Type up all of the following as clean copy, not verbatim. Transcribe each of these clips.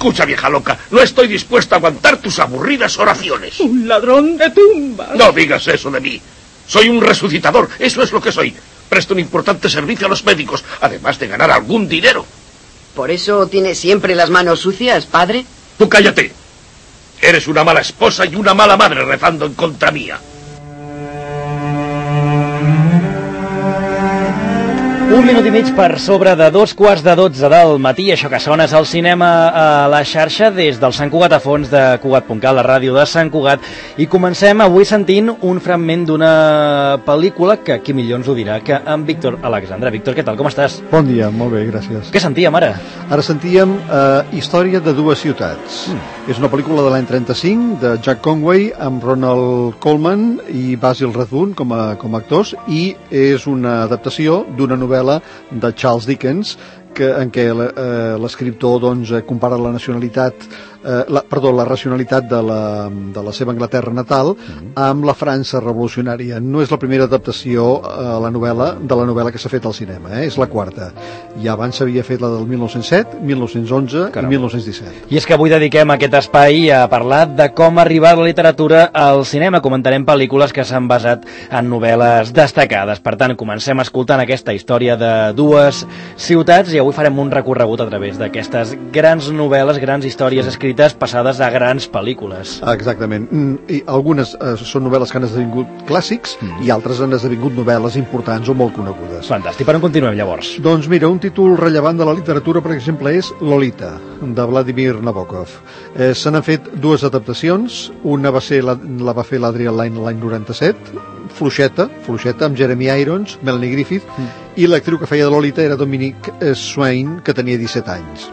Escucha, vieja loca, no estoy dispuesto a aguantar tus aburridas oraciones. Un ladrón de tumbas. No digas eso de mí. Soy un resucitador, eso es lo que soy. Presto un importante servicio a los médicos, además de ganar algún dinero. ¿Por eso tienes siempre las manos sucias, padre? Tú cállate. Eres una mala esposa y una mala madre rezando en contra mía. Un minut i mig per sobre de 2:15 del matí. Això que sona és el cinema a la xarxa des del Sant Cugat a fons de Cugat.cat, la ràdio de Sant Cugat. I comencem avui sentint un fragment d'una pel·lícula que qui millor ens ho dirà que en Víctor Alexandre. Víctor, què tal? Com estàs? Bon dia, molt bé, gràcies. Què sentíem ara? Ara sentíem Història de dues ciutats. És una pel·lícula de l'any 35 de Jack Conway amb Ronald Colman i Basil Rathbone com a actors, i és una adaptació d'una novel·la de Charles Dickens en què l'escriptor compara la nacionalitat la racionalitat de la seva Anglaterra natal amb la França revolucionària. No és la primera adaptació a la novel·la que s'ha fet al cinema, és la quarta. I abans s'havia fet la del 1907, 1911 i 1917. I és que avui dediquem aquest espai a parlar de com ha arribat la literatura al cinema. Comentarem pel·lícules que s'han basat en novel·les destacades. Per tant, comencem escoltant aquesta història de dues ciutats i avui farem un recorregut a través d'aquestes grans novel·les, grans històries escrites passades a grans pel·lícules. Exactament. I algunes són novel·les que han esdevingut clàssics i altres han esdevingut novel·les importants o molt conegudes. Fantàstic. Per on continuem, llavors? Doncs mira, un títol rellevant de la literatura, per exemple, és Lolita, de Vladimir Nabokov. Se n'han fet dues adaptacions. Una la va fer l'Adrian Lyne l'any 97, fluixeta, amb Jeremy Irons, Melanie Griffith, i l'actriu que feia de Lolita era Dominique Swain, que tenia 17 anys.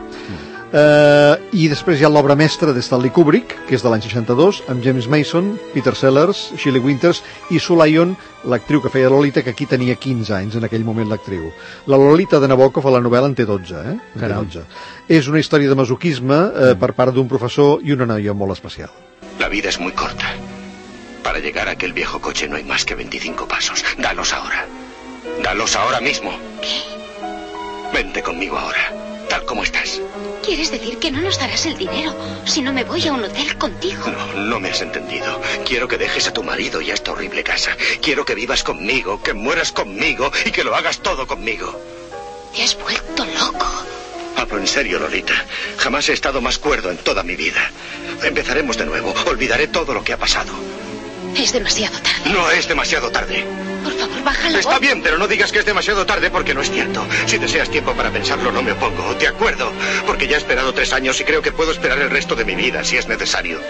I després hi ha l'obra mestra de Stanley Kubrick, que és de l'any 62, amb James Mason, Peter Sellers, Shelley Winters i Sue Lyon, l'actriu que feia Lolita, que aquí tenia 15 anys en aquell moment l'actriu. La Lolita de Nabokov a la novel·la en té 12, En té 12. És una història de masoquisme per part d'un professor i una noia molt especial. La vida es muy corta. Para llegar a aquel viejo coche no hay más que 25 pasos. Dalos ahora. Dalos ahora mismo. ¿Qué? Vente conmigo ahora, tal como estás. ¿Quieres decir que no nos darás el dinero si no me voy a un hotel contigo? No me has entendido. Quiero que dejes a tu marido y a esta horrible casa. Quiero que vivas conmigo, que mueras conmigo y que lo hagas todo conmigo. Te has vuelto loco. Hablo en serio, Lolita. Jamás he estado más cuerdo en toda mi vida. Empezaremos de nuevo. Olvidaré todo lo que ha pasado. Es demasiado tarde. No es demasiado tarde. Por favor, baja la voz. Está bien, pero no digas que es demasiado tarde porque no es cierto. Si deseas tiempo para pensarlo, no me opongo. ¿De acuerdo? Porque ya he esperado 3 años y creo que puedo esperar el resto de mi vida si es necesario.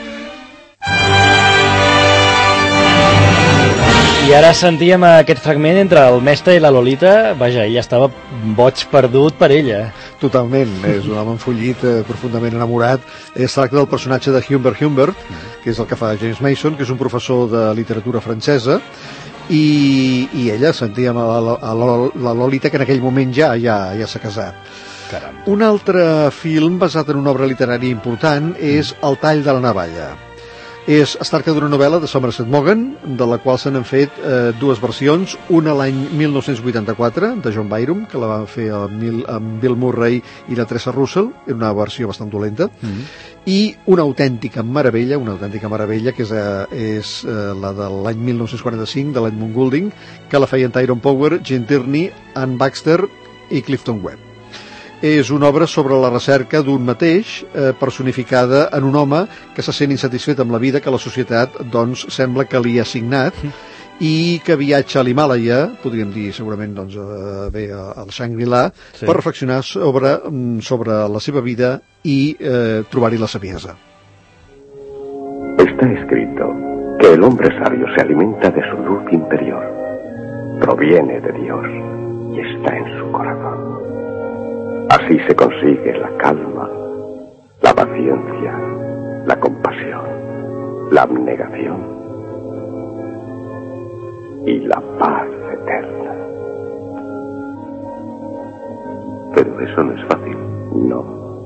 I ara sentíem aquest fragment entre el mestre i la Lolita. Vaja, ella estava boig perdut per ella. Totalment, és un home enfollit, profundament enamorat. Es tracta del personatge de Humbert, que és el que fa James Mason, que és un professor de literatura francesa, i ella, sentíem a la Lolita, que en aquell moment ja s'ha casat. Caram. Un altre film basat en una obra literària important és El tall de la navalla. Es tracta d'una novel·la de Somerset Maugham, de la qual se n'han fet dues versions, una l'any 1984, de John Byrom, que la van fer amb Bill Murray i la Tressa Russell, era una versió bastant dolenta, i una autèntica meravella, que és la de l'any 1945, de l'Edmund Goulding, que la feien Tyrone Power, Jane Tierney, Anne Baxter i Clifton Webb. És una obra sobre la recerca d'un mateix, personificada en un home que se sent insatisfet amb la vida que la societat, doncs, sembla que li ha assignat, i que viatja a l'Himàlaia, podríem dir segurament al Shangri-La, per reflexionar sobre la seva vida i trobar-hi la saviesa. Está escrito que el hombre sabio se alimenta de su luz interior, proviene de Dios y está en su corazón. Así se consigue la calma, la paciencia, la compasión, la abnegación y la paz eterna. Pero eso no es fácil, no.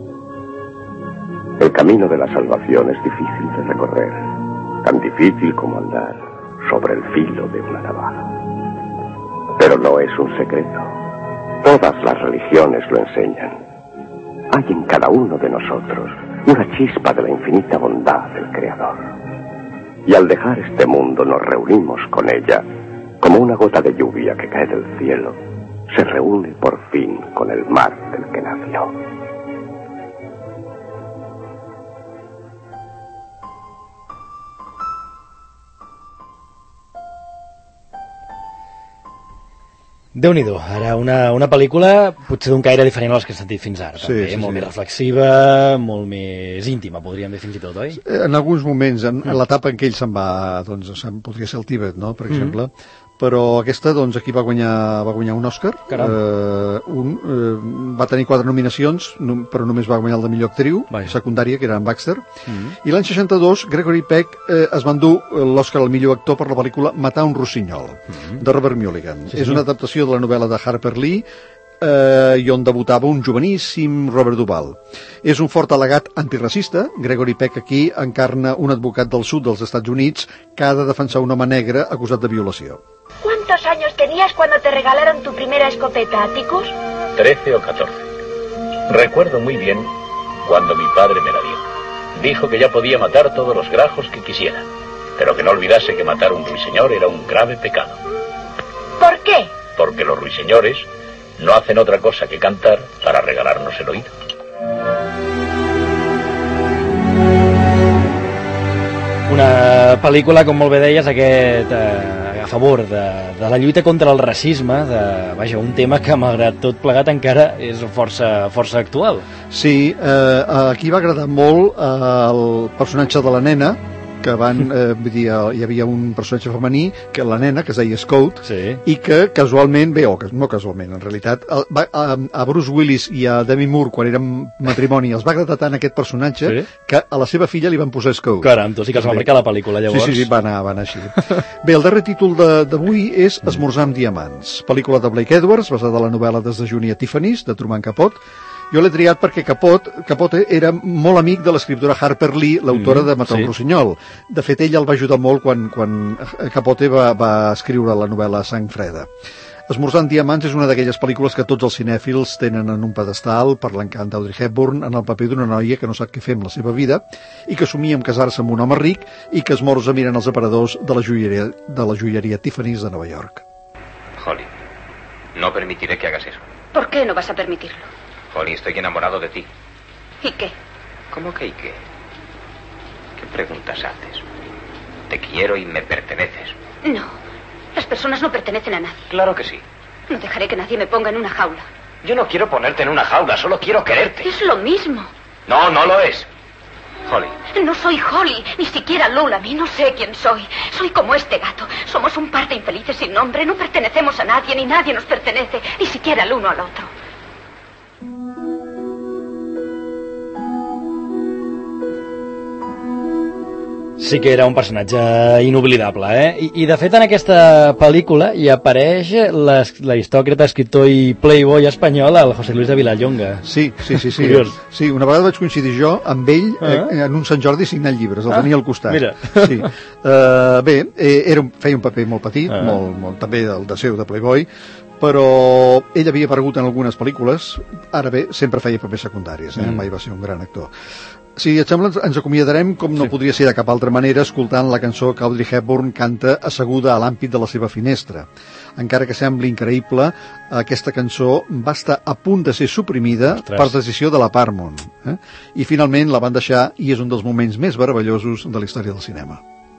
El camino de la salvación es difícil de recorrer, tan difícil como andar sobre el filo de una navaja. Pero no es un secreto. Todas las religiones lo enseñan. Hay en cada uno de nosotros una chispa de la infinita bondad del Creador. Y al dejar este mundo nos reunimos con ella, como una gota de lluvia que cae del cielo, se reúne por fin con el mar del que nació. Déu-n'hi-do, ara una pel·lícula potser d'un caire diferent a les que he sentit fins ara, també, molt més reflexiva, molt més íntima, podríem dir fins i tot, oi? En alguns moments, en l'etapa en què ell se'n va, doncs podria ser el Tíbet, no?, per exemple, però aquesta, doncs, aquí va guanyar un Òscar, va tenir 4 nominacions, però només va guanyar el de millor actriu, secundària, que era en Baxter, i l'any 62 Gregory Peck es va endur l'Òscar al millor actor per la pel·lícula Matar un rossinyol, de Robert Mulligan. És una adaptació de la novel·la de Harper Lee, i on debutava un joveníssim Robert Duvall. És un fort al·legat antiracista. Gregory Peck aquí encarna un advocat del sud dels Estats Units que ha de defensar un home negre acusat de violació. ¿Cuántos años tenías cuando te regalaron tu primera escopeta, Atticus? 13 o 14. Recuerdo muy bien cuando mi padre me la dio. Dijo que ya podía matar todos los grajos que quisiera, pero que no olvidase que matar a un ruiseñor era un grave pecado. ¿Por qué? Porque los ruiseñores no hacen otra cosa que cantar para regalarnos el oído. Una pel·lícula, com molt bé deies, a favor de la lluita contra el racisme, un tema que, malgrat tot plegat, encara és força actual. Sí, aquí va agradar molt el personatge de la nena, que vull dir, hi havia un personatge femení, que la nena, que es deia Scout, i que casualment, no casualment, en realitat, a Bruce Willis i a Demi Moore, quan eren matrimoni, els va agradar tant aquest personatge que a la seva filla li van posar Scout. Caram, tu sí que es va marcar la pel·lícula, llavors. Sí, va anar així. Bé, el darrer títol d'avui és Esmorzar amb diamants, pel·lícula de Blake Edwards, basada en la novel·la Des de Juny a Tiffany's, de Truman Capote. Jo l'he triat perquè Capote era molt amic de l'escriptora Harper Lee, l'autora de Matar un rossinyol. De fet, ell el va ajudar molt quan Capote va escriure la novel·la Sang Freda. Esmorzar amb diamants és una d'aquelles pel·lícules que tots els cinèfils tenen en un pedestal per l'encant d'Audrey Hepburn en el paper d'una noia que no sap què fer amb la seva vida i que somia amb casar-se amb un home ric i que esmorza mirant els aparadors de la joieria Tiffany's de Nova York. Holly, no permitiré que hagas eso. ¿Por qué no vas a permitirlo? Holly, estoy enamorado de ti. ¿Y qué? ¿Cómo que y qué? ¿Qué preguntas haces? Te quiero y me perteneces. No, las personas no pertenecen a nadie. Claro que sí. No dejaré que nadie me ponga en una jaula. Yo no quiero ponerte en una jaula, solo quiero quererte. Es lo mismo. No, no lo es. Holly. No soy Holly, ni siquiera Lullaby, no sé quién soy. Soy como este gato. Somos un par de infelices sin nombre, no pertenecemos a nadie, ni nadie nos pertenece, ni siquiera el uno al otro. Sí que era un personatge inoblidable, I de fet en aquesta pel·lícula hi apareix l'aristòcrata, escriptor i playboy espanyol, el José Luis de Vilallonga. Sí. Sí, una vegada vaig coincidir jo amb ell en un Sant Jordi signant llibres, el tenia al costat. Mira. Sí. Bé, feia un paper molt petit, molt també el de seu de playboy, però ell havia aparegut en algunes pel·lícules, ara bé, sempre feia papers secundaris, mai va ser un gran actor. Si et sembla, ens acomiadarem, com no podria ser de cap altra manera, escoltant la cançó que Audrey Hepburn canta asseguda a l'ampit de la seva finestra. Encara que sembli increïble, aquesta cançó va estar a punt de ser suprimida per decisió de la Paramount. I finalment la van deixar i és un dels moments més meravellosos de la història del cinema.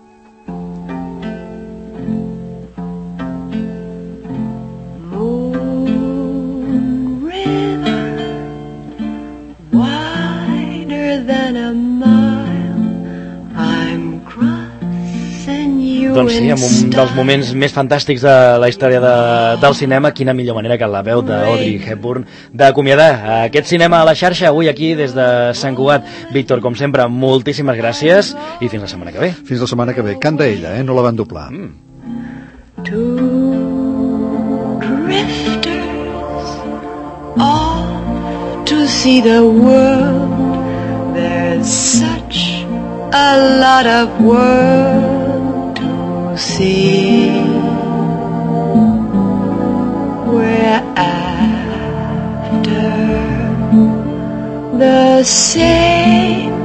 Doncs sí, amb un dels moments més fantàstics de la història del cinema, quina millor manera que la veu d'Audrey Hepburn d'acomiadar aquest cinema a la xarxa avui aquí des de Sant Cugat. Víctor, com sempre, moltíssimes gràcies i fins la setmana que ve. Fins la setmana que ve. Canta ella, no la van doblar. Two drifters off to see the world. There's such a lot of world to see. We're after the same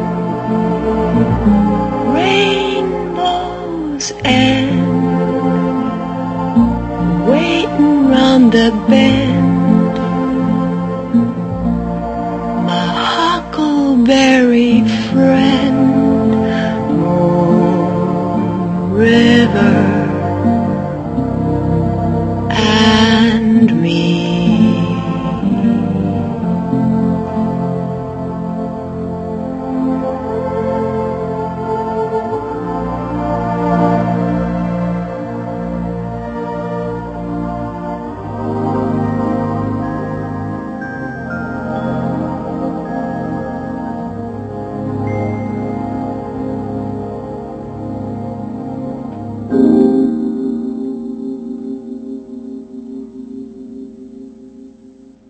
that bend, my huckleberry